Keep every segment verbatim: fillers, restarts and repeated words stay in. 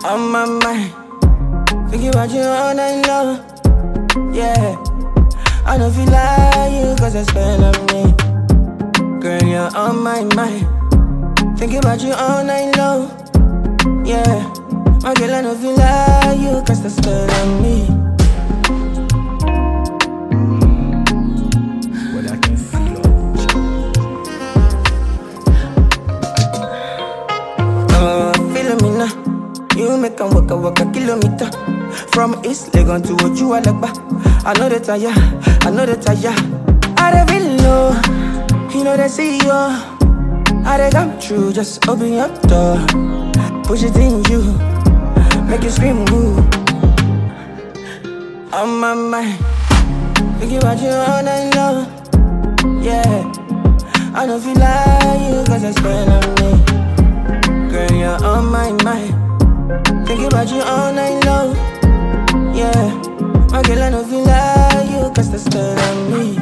On my mind, thinking about you all night long. Yeah, I don't feel like you cause I spend on me. Girl, you're on my mind, thinking about you all night long. Yeah, my girl, I don't feel like you cause I spend on me. But I can feel it. Oh, feeling me now. You make them walk a walk a kilometer. From East Legon to Ojualagba. I know the tire, I know the tire. I don't feel low, you know they see you. I they come true, just open your door. Push it in you, make you scream woo. On my mind, thinking about you all night long. Yeah, I don't feel like you cause I spend on me. Girl, you're on my mind, thinking about you all night long. Yeah, my girl, I don't feel like you cause they spend on me.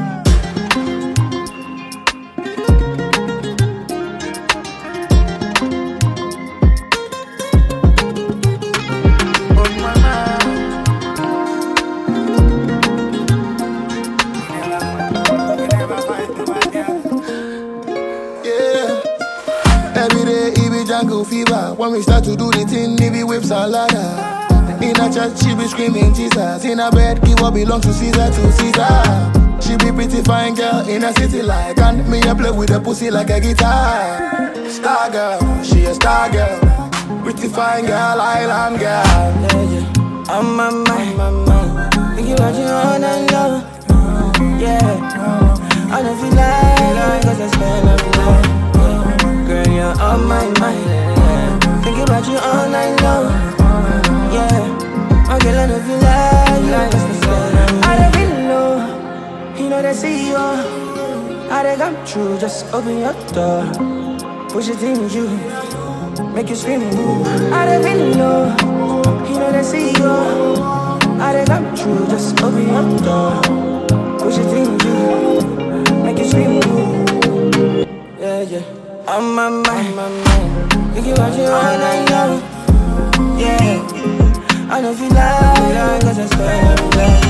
Jungle fever. When we start to do the thing, maybe whips and ladder. In a chat, she be screaming Jesus. In a bed, give what belong to Caesar to Caesar. She be pretty fine girl in a city like. And me a play with a pussy like a guitar. Star girl, she a star girl. Pretty fine girl, island girl. Yeah, yeah. On my mind, my mind. Thinking about you all night long. Yeah, I don't feel like cause I spend every night. Girl, you're on my mind, yeah. Thinking about you all night long. Yeah, my girl, I don't feel like like I don't feel low, you know they see you. I they come true, just open your door. Push it in you, make you scream woo. I they feel low, you know they see you. I they come true, just open your door. Push it in you, make you scream woo. Yeah, yeah. On my mind, my mind, thinking about you all night long. Yeah, I don't feel like cause I spend every night.